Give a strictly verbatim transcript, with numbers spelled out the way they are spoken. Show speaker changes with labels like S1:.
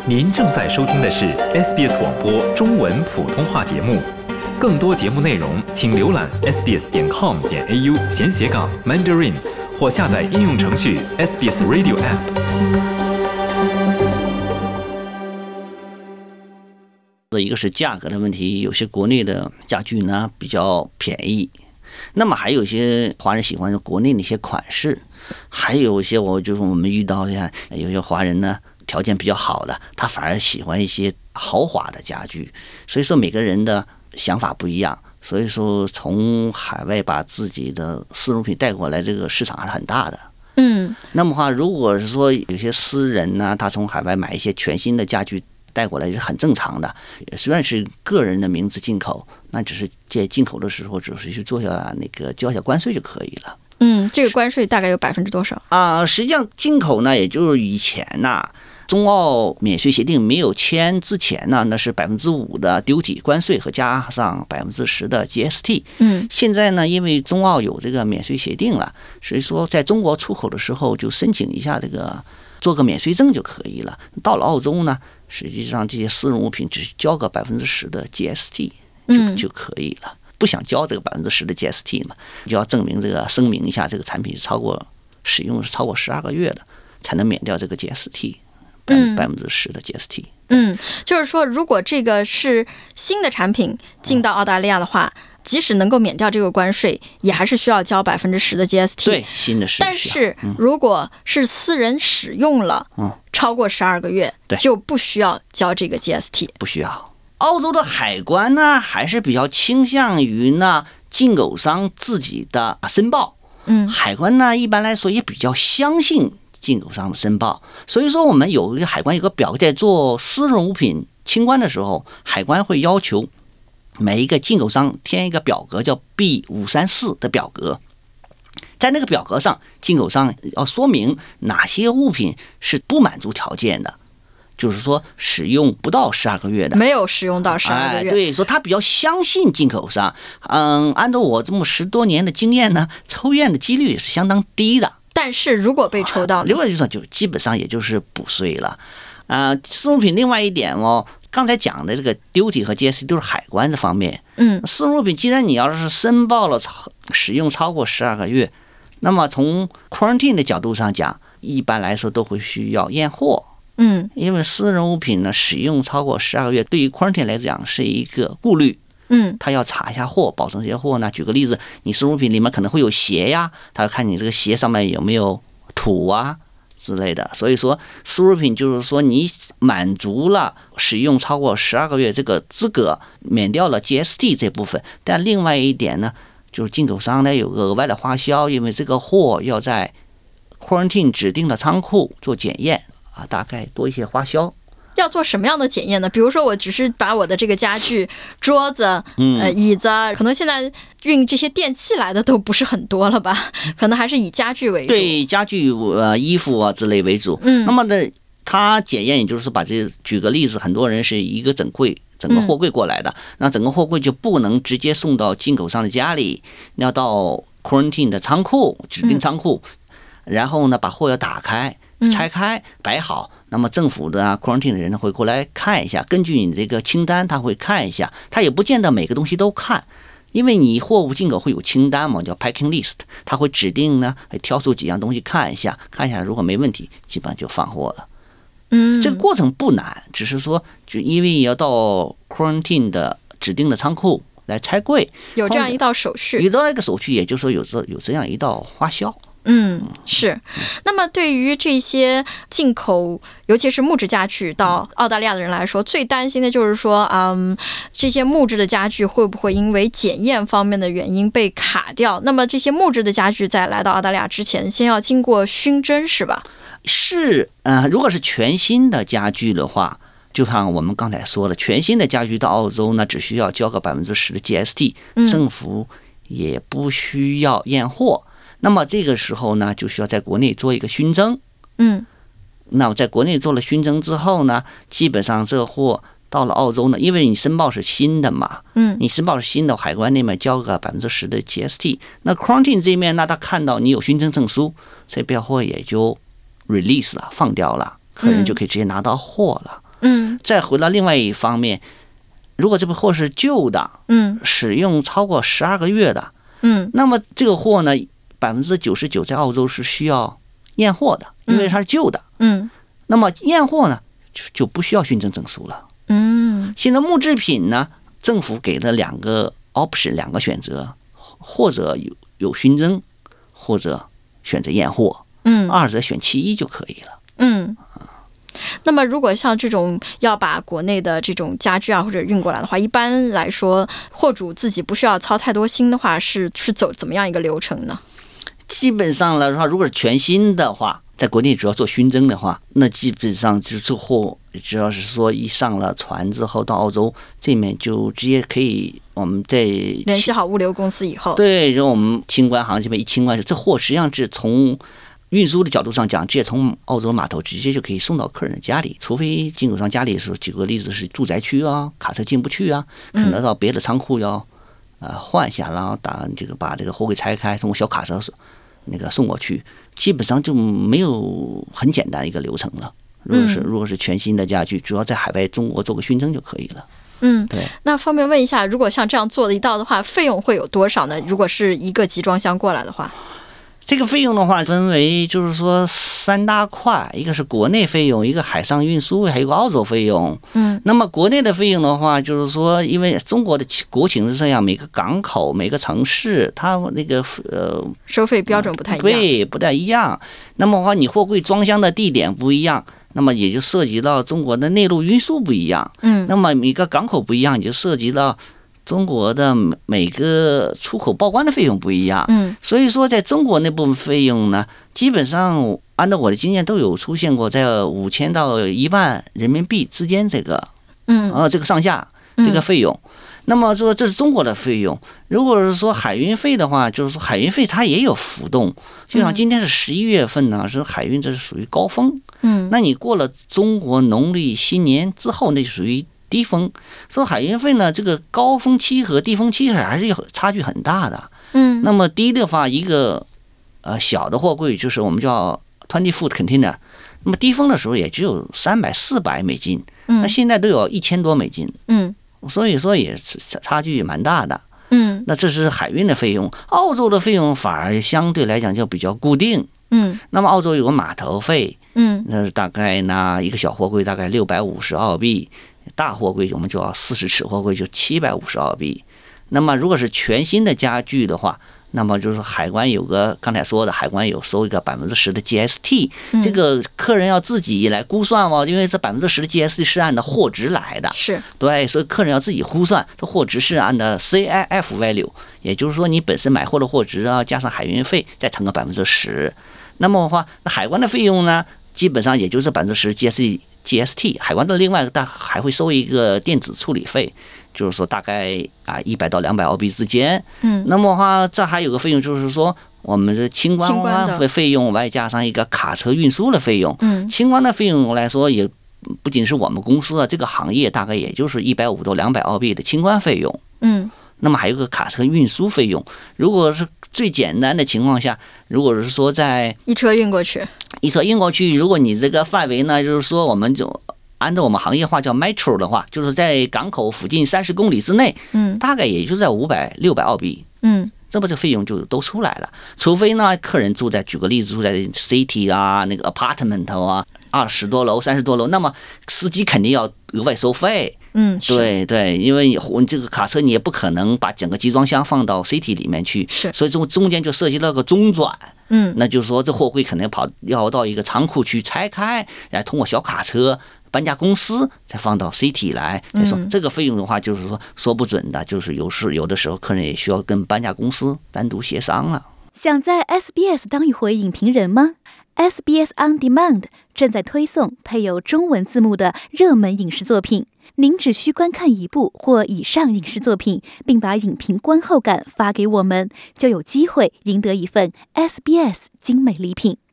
S1: 您正在收听的是 S B S 广播中文普通话节目，更多节目内容请浏览 s b s 点 com 点 a u 闲斜杠 Mandarin 或下载应用程序 S B S Radio App。
S2: 一个是价格的问题，有些国内的家具呢比较便宜，那么还有一些华人喜欢国内的一些款式，还有一些我就是我们遇到的有些华人呢条件比较好的，他反而喜欢一些豪华的家具，所以说每个人的想法不一样，所以说从海外把自己的私人物品带过来，这个市场还是很大的。
S3: 嗯，
S2: 那么话，如果是说有些私人呢，他从海外买一些全新的家具带过来是很正常的，虽然是个人的名字进口，那只是在进口的时候只是去做下那个交下关税就可以了。
S3: 嗯，这个关税大概有百分之多少
S2: 啊、呃？实际上进口呢，也就是以前呐、啊，中澳免税协定没有签之前呢，那是百分之五的 duty 关税和加上百分之十的 G S T。
S3: 嗯，
S2: 现在呢，因为中澳有这个免税协定了，所以说在中国出口的时候就申请一下这个做个免税证就可以了。到了澳洲呢，实际上这些私人物品只需交个百分之十的 G S T 就就可以了。不想交这个百分之十的 G S T 嘛，就要证明这个声明一下，这个产品是超过使用是超过十二个月的，才能免掉这个 G S T 百分之十的 G S T。
S3: 嗯，就是说，如果这个是新的产品进到澳大利亚的话，即使能够免掉这个关税，也还是需要交百分之十的 G S T。
S2: 对，新的是。
S3: 但是如果是私人使用了，嗯，超过十二个月，
S2: 对，
S3: 就不需要交这个 G S T。
S2: 不需要。澳洲的海关呢，还是比较倾向于呢进口商自己的申报。
S3: 嗯，
S2: 海关呢一般来说也比较相信进口商的申报，所以说我们有一个海关有个表格，在做私人物品清关的时候，海关会要求每一个进口商填一个表格，叫 B 五三四 的表格。在那个表格上，进口商要说明哪些物品是不满足条件的。就是说，使用不到十二个月的，
S3: 没有使用到十二个月，
S2: 哎，对，说他比较相信进口商。嗯，按照我这么十多年的经验呢，抽验的几率也是相当低的。
S3: 但是如果被抽到，
S2: 如果就就基本上也就是补税了。啊、呃，私人物品另外一点哦，刚才讲的这个 duty 和 G S T 都是海关这方面。
S3: 嗯，
S2: 私人物品既然你要是申报了使用超过十二个月，那么从 quarantine 的角度上讲，一般来说都会需要验货。
S3: 嗯，
S2: 因为私人物品呢使用超过十二个月，对于 quarantine 来讲是一个顾虑。
S3: 嗯，
S2: 他要查一下货，保证这些货呢。举个例子，你私人物品里面可能会有鞋呀，他要看你这个鞋上面有没有土啊之类的。所以说，私人物品就是说你满足了使用超过十二个月这个资格，免掉了 G S T 这部分。但另外一点呢，就是进口商呢有个额外的花销，因为这个货要在 quarantine 指定的仓库做检验。啊，大概多一些花销。
S3: 要做什么样的检验呢？比如说，我只是把我的这个家具、桌子、
S2: 嗯、
S3: 呃椅子，可能现在运这些电器来的都不是很多了吧？可能还是以家具为主。
S2: 对，家具、呃、衣服啊之类为主。
S3: 嗯，
S2: 那么呢，它检验也就是把这举个例子，很多人是一个整柜。整个货柜过来的，嗯、那整个货柜就不能直接送到进口商的家里，要到 quarantine 的仓库，指定仓库，嗯、然后呢把货要打开。拆开摆好，那么政府的啊 quarantine 的人会过来看一下，根据你这个清单，他会看一下，他也不见得每个东西都看，因为你货物进口会有清单嘛，叫 packing list， 他会指定呢，会挑出几样东西看一下，看一下如果没问题，基本上就放货了。
S3: 嗯，
S2: 这个过程不难，只是说就因为要到 quarantine 的指定的仓库来拆柜，
S3: 有这样一道手续，
S2: 有这一个手续，也就是说有这有这样一道花销。
S3: 嗯，是。那么对于这些进口，尤其是木质家具到澳大利亚的人来说，最担心的就是说，嗯，这些木质的家具会不会因为检验方面的原因被卡掉？那么这些木质的家具在来到澳大利亚之前，先要经过熏蒸，是吧？
S2: 是，呃，如果是全新的家具的话，就像我们刚才说了，全新的家具到澳洲呢，只需要交个百分之十的 G S T， 政府也不需要验货。那么这个时候呢，就需要在国内做一个熏蒸。
S3: 嗯，
S2: 那么在国内做了熏蒸之后呢，基本上这货到了澳洲呢，因为你申报是新的嘛，
S3: 嗯，
S2: 你申报是新的，海关那边交个百分之十的 G S T， 那 quarantine 这面那他看到你有熏蒸证书，这标货也就 release 了，放掉了，客人就可以直接拿到货了。
S3: 嗯嗯，
S2: 再回到另外一方面，如果这部货是旧的，
S3: 嗯，
S2: 使用超过十二个月的，
S3: 嗯，
S2: 那么这个货呢，百分之九十九在澳洲是需要验货的，因为它是旧的。
S3: 嗯，
S2: 那么验货呢，就就不需要训证证书了。
S3: 嗯，
S2: 现在木制品呢，政府给了两个 option， 两个选择，或者有有熏蒸，或者选择验货，
S3: 嗯，
S2: 二者选其一就可以了。
S3: 嗯。那么，如果像这种要把国内的这种家具啊或者运过来的话，一般来说，货主自己不需要操太多心的话，是是走怎么样一个流程呢？
S2: 基本上来说，如果是全新的话，在国内主要做熏蒸的话，那基本上就这货，只要是说一上了船之后到澳洲这面就直接可以，我们在
S3: 联系好物流公司以后，
S2: 对，然后我们清关行这边一清关，这货实际上是从运输的角度上讲，直接从澳洲码头直接就可以送到客人的家里，除非进口商家里的时候，举个例子是住宅区啊，卡车进不去啊，可能到别的仓库要呃换下，然后打这个把这个货柜拆开，通过小卡车那个送过去，基本上就没有很简单一个流程了。如果是如果是全新的家具，主要在海外中国做个熏蒸就可以了。
S3: 嗯，
S2: 对。
S3: 那方便问一下，如果像这样做的一道的话，费用会有多少呢？如果是一个集装箱过来的话？
S2: 这个费用的话，分为就是说三大块，一个是国内费用，一个海上运输，还有个澳洲费用。
S3: 嗯，
S2: 那么国内的费用的话，就是说，因为中国的国情是这样，每个港口、每个城市，它那个呃
S3: 收费标准不太一样，
S2: 对，不太一样。那么的话，你货柜装箱的地点不一样，那么也就涉及到中国的内陆运输不一样。
S3: 嗯，
S2: 那么每个港口不一样，也就涉及到中国的每个出口报关的费用不一样，
S3: 嗯，
S2: 所以说在中国那部分费用呢，基本上按照我的经验都有出现过在五千到一万人民币之间这个，
S3: 嗯，
S2: 呃，这个上下这个费用。嗯、那么说这是中国的费用，如果是说海运费的话，就是说海运费它也有浮动，就像今天是十一月份呢，是海运这是属于高峰，
S3: 嗯，
S2: 那你过了中国农历新年之后，那就属于低峰，所以海运费呢，这个高峰期和低峰期还是有差距很大的。
S3: 嗯，
S2: 那么低的话，一个呃小的货柜就是我们叫 twenty foot container， 那么低峰的时候也只有三百四百美金，
S3: 嗯，
S2: 那现在都有一千多美金，
S3: 嗯，
S2: 所以说也差距蛮大的。
S3: 嗯，
S2: 那这是海运的费用，澳洲的费用反而相对来讲就比较固定。
S3: 嗯，
S2: 那么澳洲有个码头费，
S3: 嗯，
S2: 那大概呢一个小货柜大概六百五十澳币。大货柜我们就要四十尺货柜就七百五十澳币。那么如果是全新的家具的话，那么就是海关有个刚才说的海关有收一个百分之十的 G S T，
S3: 嗯、
S2: 这个客人要自己来估算哦，因为这百分之十的 G S T 是按照货值来的，
S3: 是
S2: 对，所以客人要自己估算，这货值是按照 C I F value， 也就是说你本身买货的货值啊，加上海运费再乘个百分之十。那么的话，那海关的费用呢，基本上也就是百分之十 G S T。G S T 海关的另外大还会收一个电子处理费，就是说大概啊一百到两百澳币之间。
S3: 嗯，
S2: 那么的话这还有个费用，就是说我们的清关费费用外加上一个卡车运输的费用。
S3: 嗯，
S2: 清关的费用来说也不仅是我们公司啊，这个行业大概也就是一百五到两百澳币的清关费用。
S3: 嗯，
S2: 那么还有个卡车运输费用，如果是最简单的情况下，如果是说在
S3: 一车运过去。
S2: 一车运过去，如果你这个范围呢，就是说我们就按照我们行业话叫 metro 的话，就是在港口附近三十公里之内，
S3: 嗯，
S2: 大概也就在五百六百澳币，
S3: 嗯，
S2: 这不这费用就都出来了。除非呢，客人住在举个例子住在 city 啊，那个 apartment 啊，二十多楼、三十多楼，那么司机肯定要额外收费。
S3: 嗯，
S2: 对对，因为你这个卡车你也不可能把整个集装箱放到 city 里面去，
S3: 是，
S2: 所以中中间就涉及到个中转。
S3: 嗯，
S2: 那就是说这货柜可能跑要到一个仓库去拆开，然后通过小卡车搬家公司再放到 city 来。再说这个费用的话，就是说说不准的，就是有时有的时候客人也需要跟搬家公司单独协商了。
S4: 想在 S B S 当一回影评人吗？ S B S On Demand 正在推送配有中文字幕的热门影视作品。您只需观看一部或以上影视作品，并把影评观后感发给我们，就有机会赢得一份 S B S 精美礼品。